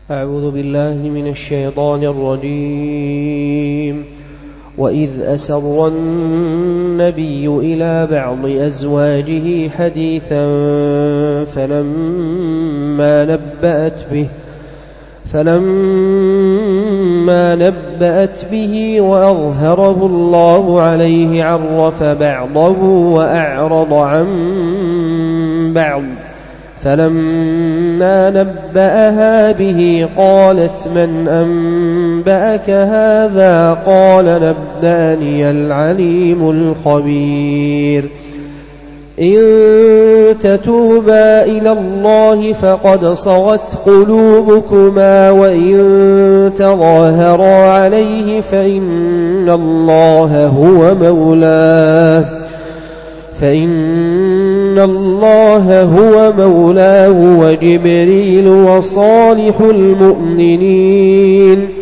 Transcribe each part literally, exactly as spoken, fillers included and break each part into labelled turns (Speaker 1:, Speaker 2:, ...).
Speaker 1: أعوذ بالله من الشيطان الرجيم. وإذ أسر النبي إلى بعض أزواجه حديثا فلما نبأت به فلما نبأت به وأظهره الله عليه عرف بعضه وأعرض عن بعض، فلما نبأها به قالت من أنبأك هذا؟ قال نبأني العليم الخبير. إن تتوبا إلى الله فقد صغت قلوبكما وإن تظاهرا عليه فإن الله هو مولاه فإن الله هو مولاه وجبريل وصالح المؤمنين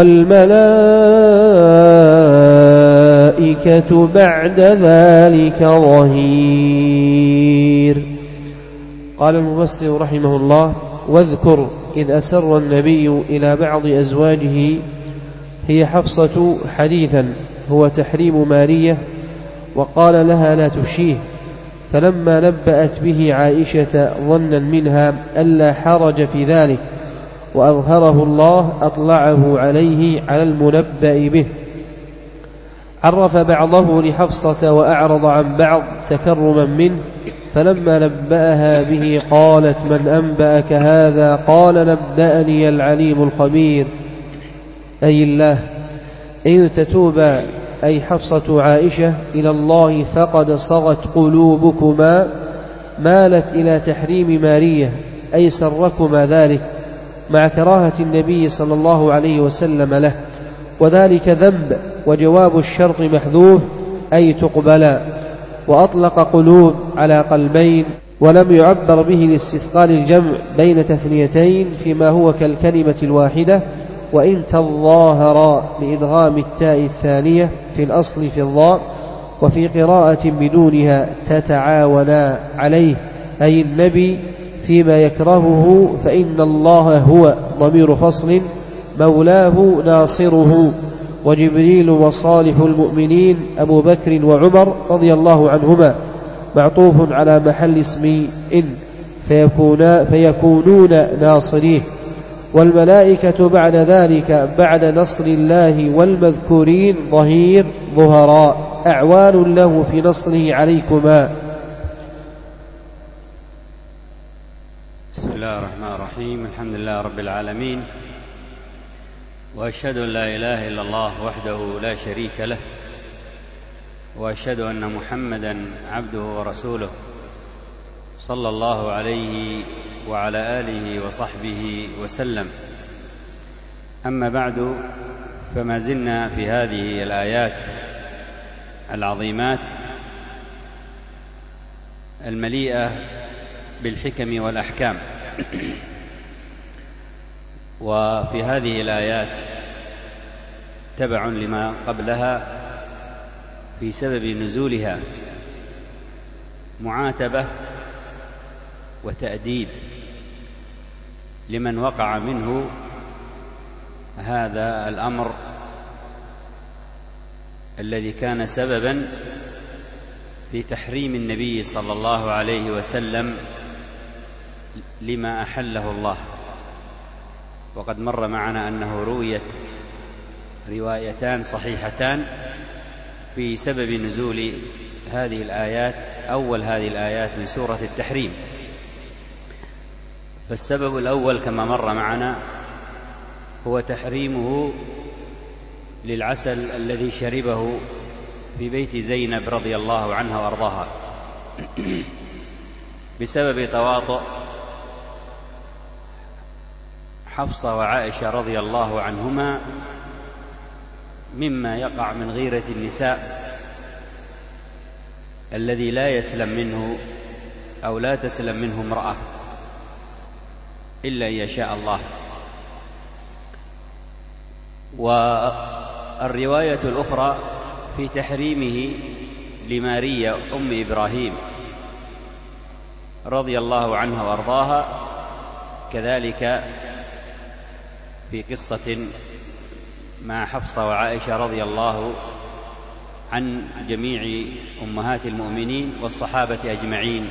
Speaker 1: والملائكة بعد ذلك ظهير. قال المفسر رحمه الله: واذكر إذ أسر النبي إلى بعض أزواجه، هي حفصة حديثا هو تحريم مارية، وقال لها لا تفشيه، فلما نبأت به عائشة ظنا منها ألا حرج في ذلك وأظهره الله أطلعه عليه على المنبأ به، عرف بعضه لحفصة وأعرض عن بعض تكرما منه، فلما نبأها به قالت من أنبأك هذا؟ قال نبأني العليم الخبير، أي الله. إن تتوبا أي حفصة عائشة إلى الله فقد صغت قلوبكما، مالت إلى تحريم مارية، أي سركما ذلك مع كراهة النبي صلى الله عليه وسلم له، وذلك ذنب، وجواب الشرط محذوف أي تقبلا، وأطلق قلوب على قلبين، ولم يعبر به لاستثقال الجمع بين تثنيتين فيما هو كالكلمة الواحدة. وإن تظاهرا بإدغام التاء الثانية في الأصل في الضاء، وفي قراءة بدونها تتعاونا عليه أي النبي فيما يكرهه، فإن الله هو ضمير فصل مولاه ناصره، وجبريل وصالح المؤمنين أبو بكر وعمر رضي الله عنهما معطوف على محل اسم إن فيكون فيكونون ناصريه، والملائكة بعد ذلك بعد نصر الله والمذكورين ظهير ظهراء أعوان له في نصره عليكما.
Speaker 2: بسم الله الرحمن الرحيم. الحمد لله رب العالمين، وأشهد أن لا إله إلا الله وحده لا شريك له، وأشهد أن محمدا عبده ورسوله صلى الله عليه وعلى آله وصحبه وسلم. أما بعد، فما زلنا في هذه الآيات العظيمات المليئة بالحكم والأحكام. وفي هذه الآيات تبع لما قبلها في سبب نزولها معاتبة وتأديب لمن وقع منه هذا الأمر الذي كان سببا في تحريم النبي صلى الله عليه وسلم لما أحله الله. وقد مر معنا أنه رويت روايتان صحيحتان في سبب نزول هذه الآيات، أول هذه الآيات من سورة التحريم. فالسبب الأول كما مر معنا هو تحريمه للعسل الذي شربه في بيت زينب رضي الله عنها وأرضاها بسبب تواطؤ حفصة وعائشة رضي الله عنهما مما يقع من غيرة النساء الذي لا يسلم منه أو لا تسلم منه امرأة إلا أن يشاء الله. والرواية الأخرى في تحريمه لماريا أم إبراهيم رضي الله عنها وأرضاها كذلك في قصة مع حفصة وعائشة رضي الله عن جميع أمهات المؤمنين والصحابة أجمعين.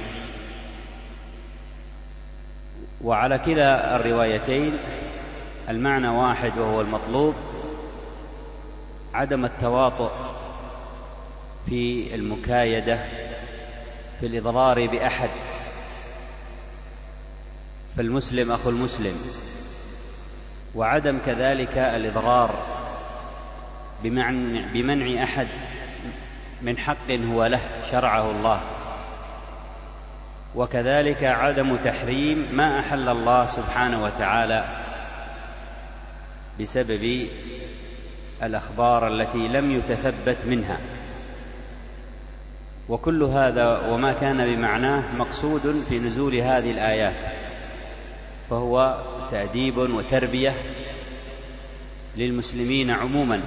Speaker 2: وعلى كلا الروايتين المعنى واحد، وهو المطلوب عدم التواطؤ في المكايدة في الإضرار بأحد، فالمسلم أخو المسلم، وعدم كذلك الإضرار بمنع, بمنع أحد من حق هو له شرعه الله، وكذلك عدم تحريم ما أحل الله سبحانه وتعالى بسبب الأخبار التي لم يتثبت منها. وكل هذا وما كان بمعناه مقصود في نزول هذه الآيات، فهو تأديب وتربية للمسلمين عموما،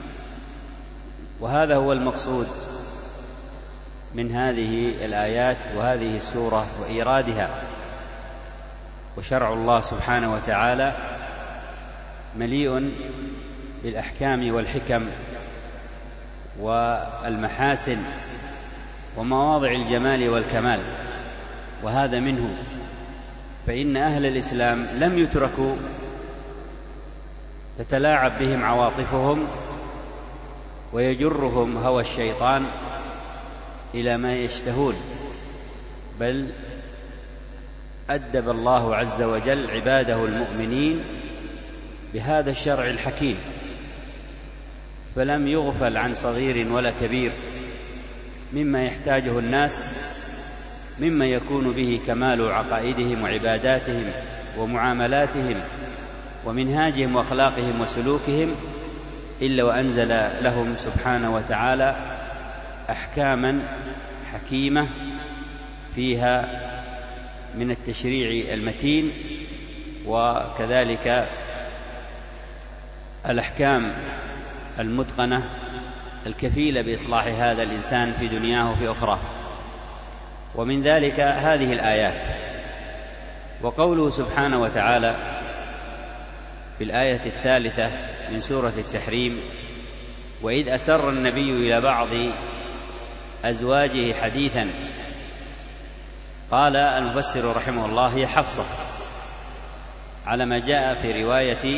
Speaker 2: وهذا هو المقصود من هذه الآيات وهذه السورة وإيرادها. وشرع الله سبحانه وتعالى مليء بالأحكام والحكم والمحاسن ومواضع الجمال والكمال، وهذا منه. فإن أهل الإسلام لم يتركوا تتلاعب بهم عواطفهم ويجرهم هوى الشيطان إلى ما يشتهون، بل أدب الله عز وجل عباده المؤمنين بهذا الشرع الحكيم، فلم يغفل عن صغير ولا كبير مما يحتاجه الناس، مما يكون به كمال عقائدهم وعباداتهم ومعاملاتهم ومنهاجهم وأخلاقهم وسلوكهم، إلا وأنزل لهم سبحانه وتعالى أحكاما حكيمة فيها من التشريع المتين، وكذلك الأحكام المتقنة الكفيلة بإصلاح هذا الإنسان في دنياه وفي أخراه. ومن ذلك هذه الآيات. وقوله سبحانه وتعالى في الآية الثالثة من سورة التحريم: وإذ أسر النبي إلى بعض أزواجه حديثا. قال المفسر رحمه الله: هي حفصة، على ما جاء في رواية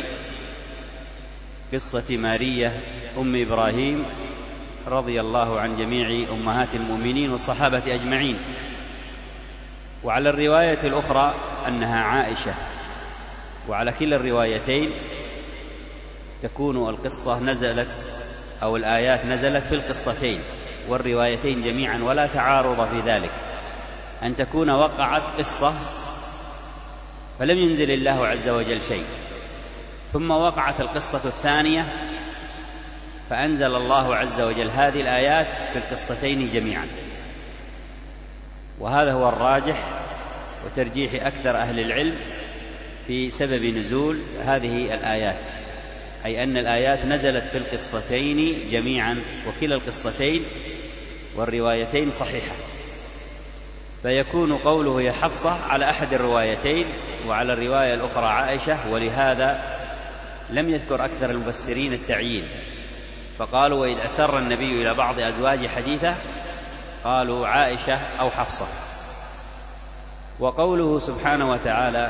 Speaker 2: قصة مارية أم إبراهيم رضي الله عن جميع أمهات المؤمنين والصحابة أجمعين. وعلى الرواية الأخرى أنها عائشة. وعلى كلا الروايتين تكون القصة نزلت أو الآيات نزلت في القصتين والروايتين جميعا، ولا تعارض في ذلك، أن تكون وقعت قصة فلم ينزل الله عز وجل شيء، ثم وقعت القصة الثانية فأنزل الله عز وجل هذه الآيات في القصتين جميعا. وهذا هو الراجح وترجيح أكثر أهل العلم في سبب نزول هذه الآيات، أي أن الآيات نزلت في القصتين جميعا، وكلا القصتين والروايتين صحيحة، فيكون قوله يا حفصة على أحد الروايتين، وعلى الرواية الأخرى عائشة. ولهذا لم يذكر أكثر المفسرين التعيين، فقالوا وإذ أسر النبي إلى بعض أزواجه حديثا، قالوا عائشة أو حفصة. وقوله سبحانه وتعالى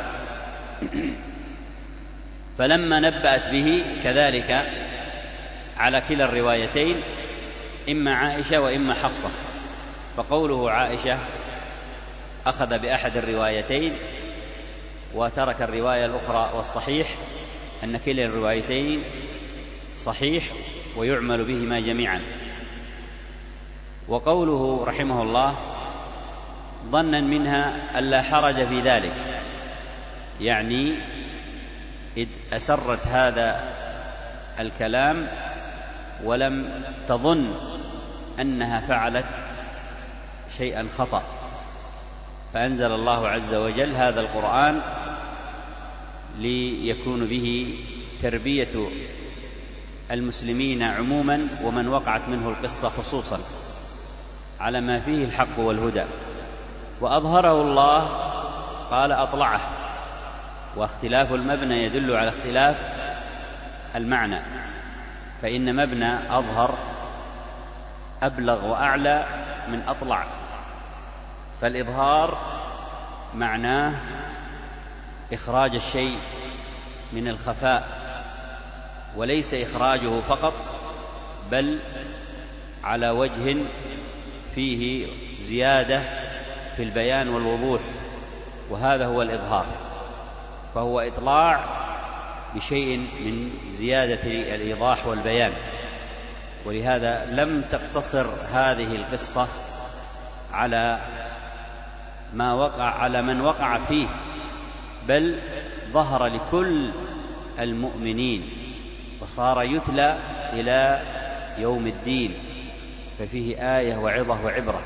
Speaker 2: فلما نبأت به، كذلك على كلا الروايتين إما عائشة وإما حفصة. فقوله عائشة أخذ بأحد الروايتين وترك الرواية الأخرى، والصحيح أن كلا الروايتين صحيح ويعمل بهما جميعا. وقوله رحمه الله ظنا منها ألا حرج في ذلك، يعني إذ أسرت هذا الكلام ولم تظن أنها فعلت شيئا خطأ، فأنزل الله عز وجل هذا القرآن ليكون به تربية المسلمين عموما، ومن وقعت منه القصة خصوصا، على ما فيه الحق والهدى. وأظهره الله قال أطلعه، واختلاف المبنى يدل على اختلاف المعنى، فإن مبنى أظهر أبلغ وأعلى من أطلع. فالإظهار معناه إخراج الشيء من الخفاء، وليس إخراجه فقط، بل على وجه فيه زيادة في البيان والوضوح، وهذا هو الإظهار. فهو إطلاع بشيء من زيادة الإيضاح والبيان. ولهذا لم تقتصر هذه القصة على ما وقع على من وقع فيه، بل ظهر لكل المؤمنين وصار يتلى إلى يوم الدين، ففيه آية وعظة وعبرة.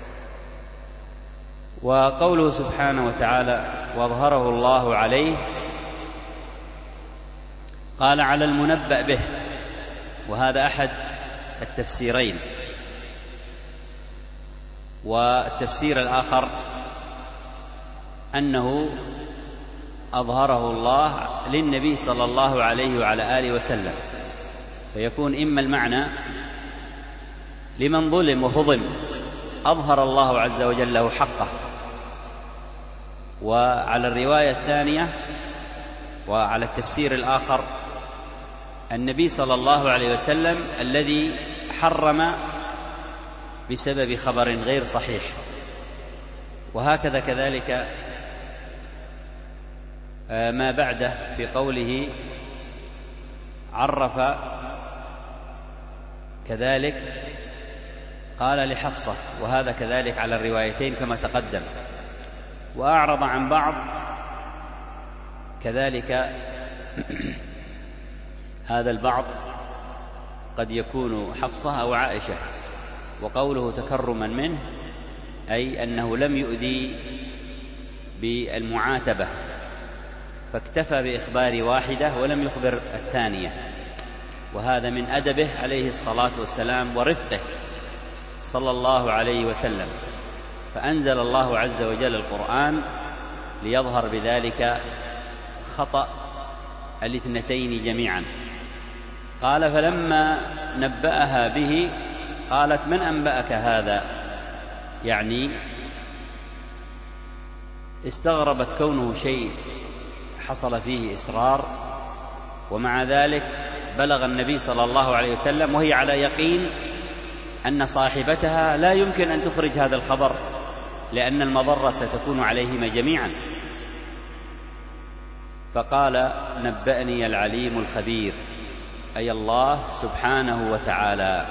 Speaker 2: وقوله سبحانه وتعالى وأظهره الله عليه، قال على المنبأ به، وهذا أحد التفسيرين. والتفسير الآخر أنه أظهره الله للنبي صلى الله عليه وعلى آله وسلم، فيكون إما المعنى لمن ظلم وهضم أظهر الله عز وجل له حقه، وعلى الرواية الثانية وعلى التفسير الآخر النبي صلى الله عليه وسلم الذي حرم بسبب خبر غير صحيح. وهكذا كذلك ما بعده في قوله عرف كذلك قال لحفصة، وهذا كذلك على الروايتين كما تقدم. وأعرض عن بعض كذلك هذا البعض قد يكون حفصة أو عائشة. وقوله تكرما منه أي أنه لم يؤذي بالمعاتبة، فاكتفى بإخبار واحدة ولم يخبر الثانية، وهذا من أدبه عليه الصلاة والسلام ورفقه صلى الله عليه وسلم. فأنزل الله عز وجل القرآن ليظهر بذلك خطأ الاثنتين جميعا. قال فلما نبأها به قالت من أنبأك هذا، يعني استغربت كونه شيء حصل فيه إسرار، ومع ذلك بلغ النبي صلى الله عليه وسلم وهي على يقين أن صاحبتها لا يمكن أن تخرج هذا الخبر، لأن المضرة ستكون عليهما جميعا. فقال نبأني العليم الخبير، أي الله سبحانه وتعالى.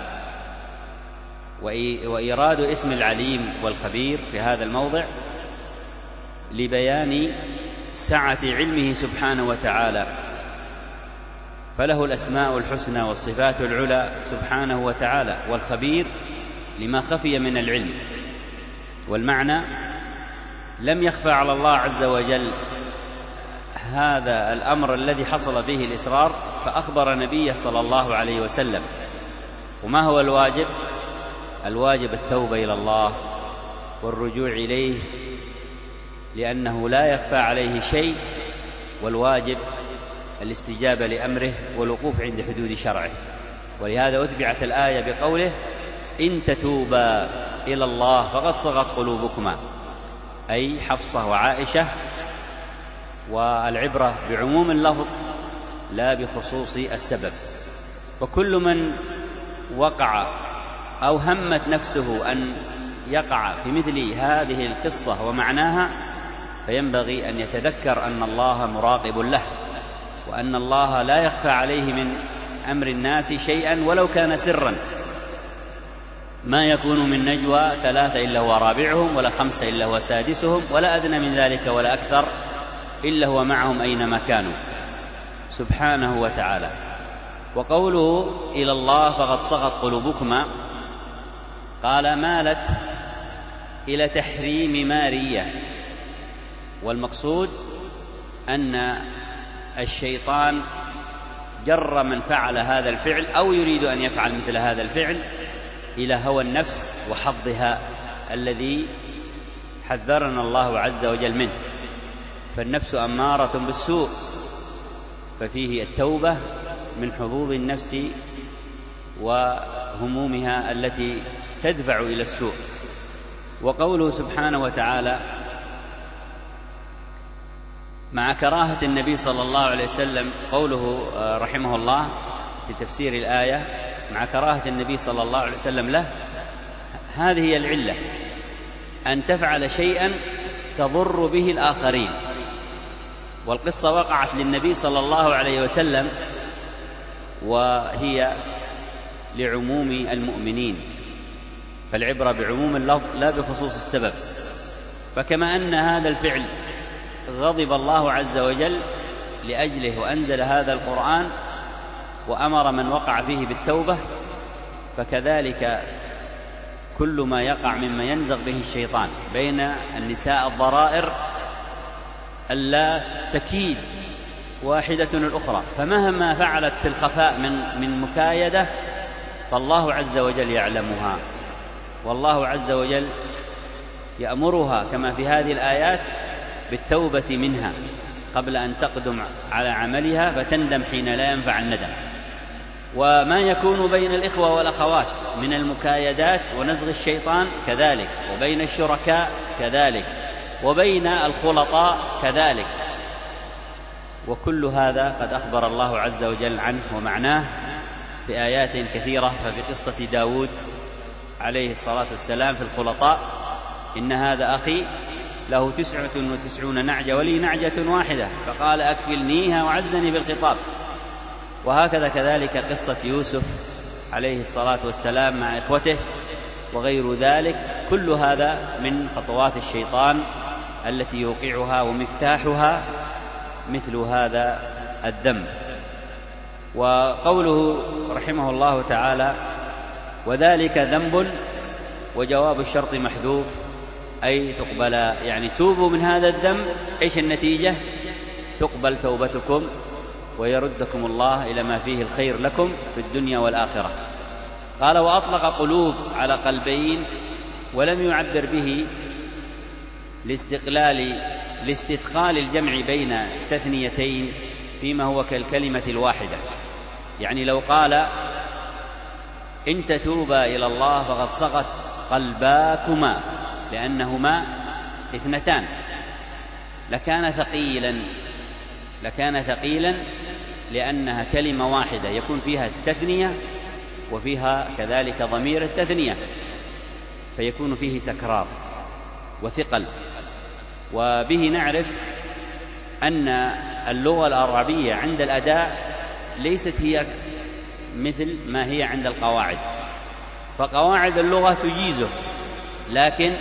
Speaker 2: وإيراد اسم العليم والخبير في هذا الموضع لبيان سعة علمه سبحانه وتعالى، فله الأسماء الحسنى والصفات العلى سبحانه وتعالى، والخبير لما خفي من العلم. والمعنى لم يخفى على الله عز وجل هذا الأمر الذي حصل به الإسرار، فأخبر نبيه صلى الله عليه وسلم. وما هو الواجب؟ الواجب التوبة إلى الله والرجوع إليه، لأنه لا يخفى عليه شيء، والواجب الاستجابة لأمره والوقوف عند حدود شرعه. ولهذا أتبعت الآية بقوله إن تتوبا إلى الله فقد صغت قلوبكما، أي حفصة وعائشة. والعبرة بعموم اللفظ لا بخصوص السبب. وكل من وقع أو همت نفسه أن يقع في مثل هذه القصة ومعناها، فينبغي أن يتذكر أن الله مراقب له، وأن الله لا يخفى عليه من أمر الناس شيئا ولو كان سرا. ما يكون من نجوى ثلاثة إلا هو رابعهم، ولا خمسة إلا هو سادسهم، ولا أدنى من ذلك ولا أكثر إلا هو معهم أينما كانوا سبحانه وتعالى. وقوله إلى الله فقد صغت قلوبكما، قال مالت إلى تحريم مارية، والمقصود أن الشيطان جر من فعل هذا الفعل أو يريد أن يفعل مثل هذا الفعل إلى هوى النفس وحظها الذي حذرنا الله عز وجل منه. فالنفس أمارة بالسوء، ففيه التوبة من حظوظ النفس وهمومها التي تدفع إلى السوء. وقوله سبحانه وتعالى مع كراهة النبي صلى الله عليه وسلم، قوله رحمه الله في تفسير الآية مع كراهة النبي صلى الله عليه وسلم له، هذه هي العلة، أن تفعل شيئا تضر به الآخرين. والقصة وقعت للنبي صلى الله عليه وسلم، وهي لعموم المؤمنين، فالعبرة بعموم اللفظ لا بخصوص السبب. فكما أن هذا الفعل غضب الله عز وجل لأجله وأنزل هذا القرآن وأمر من وقع فيه بالتوبة، فكذلك كل ما يقع مما ينزغ به الشيطان بين النساء الضرائر ألا تكيد واحدة الأخرى، فمهما فعلت في الخفاء من من مكايدة فالله عز وجل يعلمها، والله عز وجل يأمرها كما في هذه الآيات بالتوبة منها قبل أن تقدم على عملها فتندم حين لا ينفع الندم. وما يكون بين الإخوة والأخوات من المكايدات ونزغ الشيطان كذلك، وبين الشركاء كذلك، وبين الخلطاء كذلك، وكل هذا قد أخبر الله عز وجل عنه ومعناه في آيات كثيرة. ففي قصة داود عليه الصلاة والسلام في الخلطاء: إن هذا أخي له تسعة وتسعون نعجة ولي نعجة واحدة فقال أكفلنيها وعزني بالخطاب. وهكذا كذلك قصة يوسف عليه الصلاة والسلام مع إخوته وغير ذلك، كل هذا من خطوات الشيطان التي يوقعها ومفتاحها مثل هذا الذنب. وقوله رحمه الله تعالى وذلك ذنب، وجواب الشرط محذوف، أي تقبل، يعني توبوا من هذا الذنب. إيش النتيجة؟ تقبل توبتكم ويردكم الله إلى ما فيه الخير لكم في الدنيا والآخرة. قال وأطلق قلوب على قلبين، ولم يعبر به لاستقلال لاستثقال الجمع بين تثنيتين فيما هو كالكلمة الواحدة. يعني لو قال إن تتوبا إلى الله فقد صغت قلباكما لأنهما اثنتان لكان ثقيلا لكان ثقيلا لأنها كلمة واحدة يكون فيها التثنية وفيها كذلك ضمير التثنية، فيكون فيه تكرار وثقل. وبه نعرف أن اللغة العربية عند الأداء ليست هي مثل ما هي عند القواعد، فقواعد اللغة تجيزه، لكن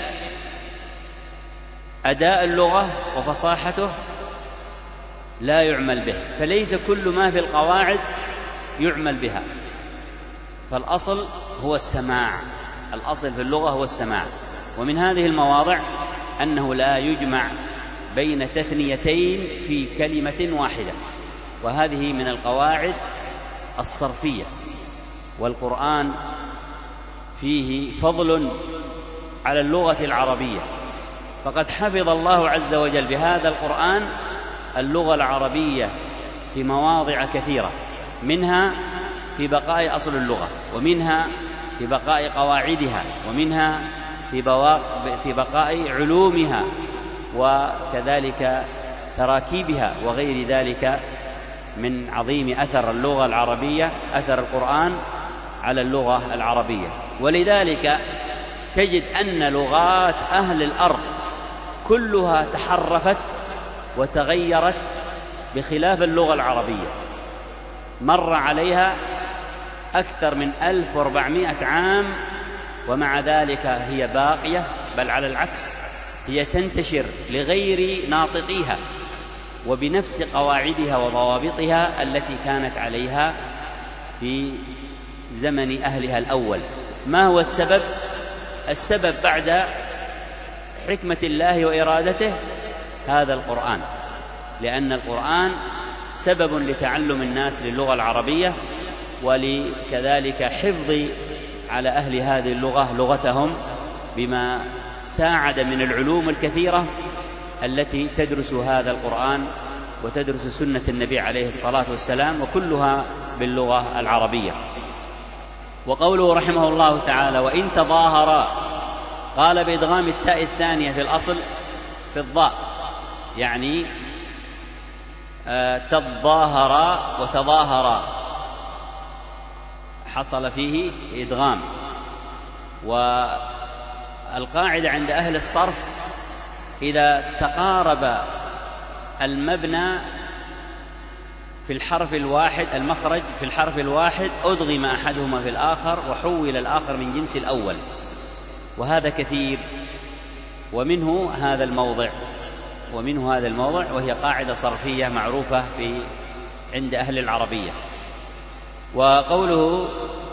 Speaker 2: أداء اللغة وفصاحته لا يعمل به، فليس كل ما في القواعد يعمل بها، فالأصل هو السماع، الأصل في اللغة هو السماع. ومن هذه المواضع أنه لا يجمع بين تثنيتين في كلمة واحدة، وهذه من القواعد الصرفية. والقرآن فيه فضل على اللغة العربية، فقد حفظ الله عز وجل بهذا القرآن اللغة العربية في مواضع كثيرة، منها في بقاء أصل اللغة، ومنها في بقاء قواعدها، ومنها في بقاء علومها، وكذلك تراكيبها وغير ذلك من عظيم أثر اللغة العربية، أثر القرآن على اللغة العربية. ولذلك تجد أن لغات أهل الأرض كلها تحرفت وتغيرت بخلاف اللغة العربية، مر عليها أكثر من ألف وأربعمائة عام، ومع ذلك هي باقية، بل على العكس هي تنتشر لغير ناطقيها وبنفس قواعدها وضوابطها التي كانت عليها في زمن أهلها الأول. ما هو السبب؟ السبب بعد حكمة الله وإرادته هذا القرآن، لأن القرآن سبب لتعلم الناس للغة العربية، ولكذلك حفظ على أهل هذه اللغة لغتهم بما ساعد من العلوم الكثيرة التي تدرس هذا القرآن وتدرس سنة النبي عليه الصلاة والسلام، وكلها باللغة العربية. وقوله رحمه الله تعالى وإن تظاهرا، قال بإدغام التاء الثانية في الأصل في الضاء، يعني تظاهرا وتظاهرا حصل فيه إدغام. والقاعدة عند أهل الصرف إذا تقارب المبنى في الحرف الواحد، المخرج في الحرف الواحد، أدغم أحدهما في الآخر وحول الآخر من جنس الأول، وهذا كثير، ومنه هذا الموضع ومنه هذا الموضع وهي قاعدة صرفية معروفة في عند أهل العربية. وقوله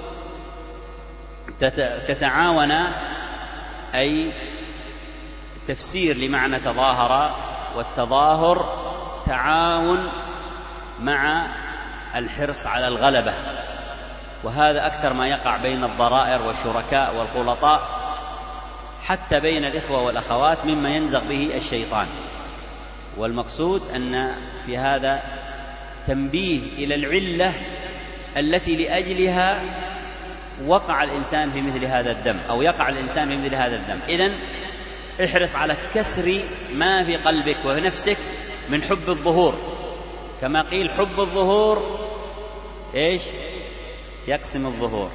Speaker 2: تتعاون أي تفسير لمعنى تظاهر، والتظاهر تعاون مع الحرص على الغلبة، وهذا أكثر ما يقع بين الضرائر والشركاء والخلطاء، حتى بين الإخوة والأخوات، مما ينزغ به الشيطان. والمقصود أن في هذا تنبيه إلى العلة التي لأجلها وقع الإنسان في مثل هذا الذنب، أو يقع الإنسان في مثل هذا الذنب. إذن احرص على كسر ما في قلبك وفي نفسك من حب الظهور، كما قيل حب الظهور إيش؟ يقسم الظهور.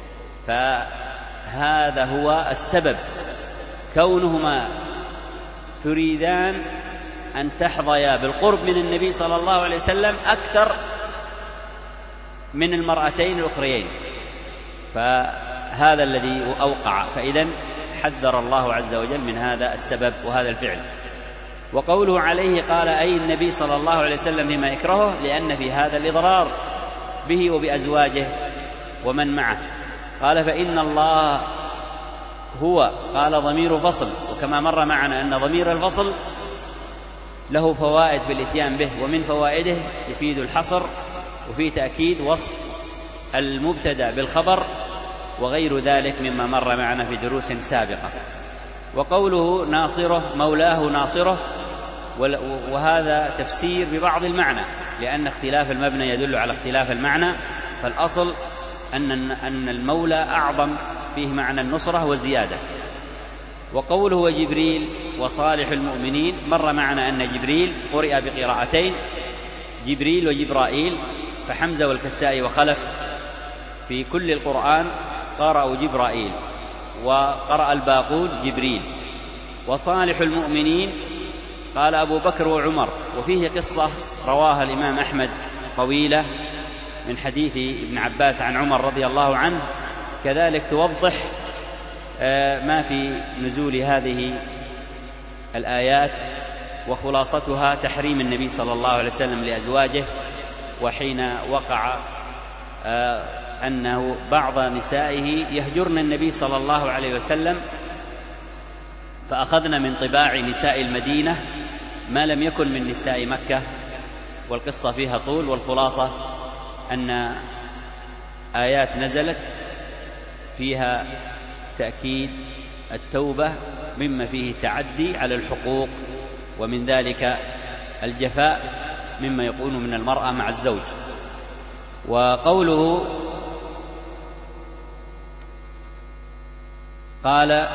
Speaker 2: فهذا هو السبب، كونهما تريدان أن تحظيا بالقرب من النبي صلى الله عليه وسلم أكثر من المرأتين الأخريين، فهذا الذي أوقع. فإذن حذر الله عز وجل من هذا السبب وهذا الفعل. وقوله عليه قال أي النبي صلى الله عليه وسلم فيما يكرهه، لأن في هذا الإضرار به وبأزواجه ومن معه. قال فإن الله هو، قال ضمير فصل، وكما مر معنا أن ضمير الفصل له فوائد في الاتيان به، ومن فوائده يفيد الحصر، وفي تأكيد وصف المبتدأ بالخبر، وغير ذلك مما مر معنا في دروس سابقة. وقوله ناصره مولاه ناصره، وهذا تفسير ببعض المعنى، لأن اختلاف المبنى يدل على اختلاف المعنى، فالأصل أن أن المولى أعظم فيه معنى النصرة والزيادة. وقوله وجبريل وصالح المؤمنين، مر معنا أن جبريل قرئ بقراءتين، جبريل وجبرائيل، فحمزة والكسائي وخلف في كل القرآن قرأوا جبرائيل، وقرأ الباقون جبريل. وصالح المؤمنين قال أبو بكر وعمر، وفيه قصة رواها الإمام أحمد طويلة من حديث ابن عباس عن عمر رضي الله عنه، كذلك توضح ما في نزول هذه الآيات، وخلاصتها تحريم النبي صلى الله عليه وسلم لأزواجه، وحين وقع أنه بعض نسائه يهجرن النبي صلى الله عليه وسلم، فأخذنا من طباع نساء المدينة ما لم يكن من نساء مكة، والقصة فيها طول. والخلاصة أن آيات نزلت فيها تأكيد التوبة مما فيه تعدي على الحقوق، ومن ذلك الجفاء مما يكون من المرأة مع الزوج. وقوله قال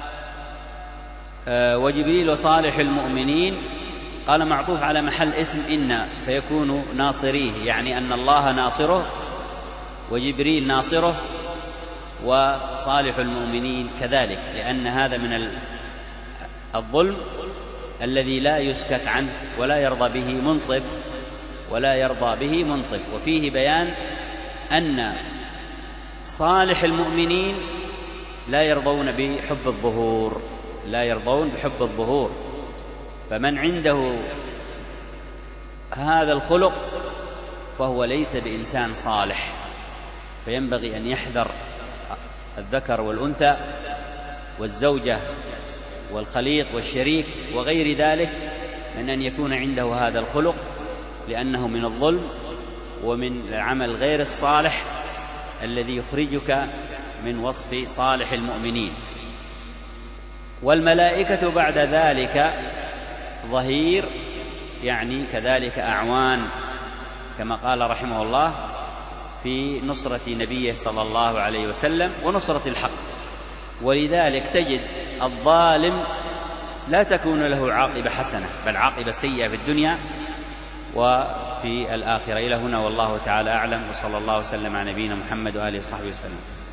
Speaker 2: وجبريل وصالح المؤمنين، قال معطوف على محل اسم إن، فيكون ناصريه، يعني أن الله ناصره، وجبريل ناصره، وصالح المؤمنين كذلك، لأن هذا من الظلم الذي لا يسكت عنه ولا يرضى به منصف ولا يرضى به منصف. وفيه بيان أن صالح المؤمنين لا يرضون بحب الظهور، لا يرضون بحب الظهور، فمن عنده هذا الخلق فهو ليس بإنسان صالح، فينبغي أن يحذر الذكر والأنثى والزوجة والخليط والشريك وغير ذلك من أن يكون عنده هذا الخلق، لأنه من الظلم ومن العمل غير الصالح الذي يخرجك من وصف صالح المؤمنين. والملائكة بعد ذلك ظهير، يعني كذلك أعوان، كما قال رحمه الله في نصرة نبيه صلى الله عليه وسلم ونصرة الحق. ولذلك تجد الظالم لا تكون له عاقبة حسنة بل عاقبة سيئة في الدنيا وفي الآخرة. إلى هنا والله تعالى أعلم، وصلى الله وسلم على نبينا محمد وآله وصحبه وسلم.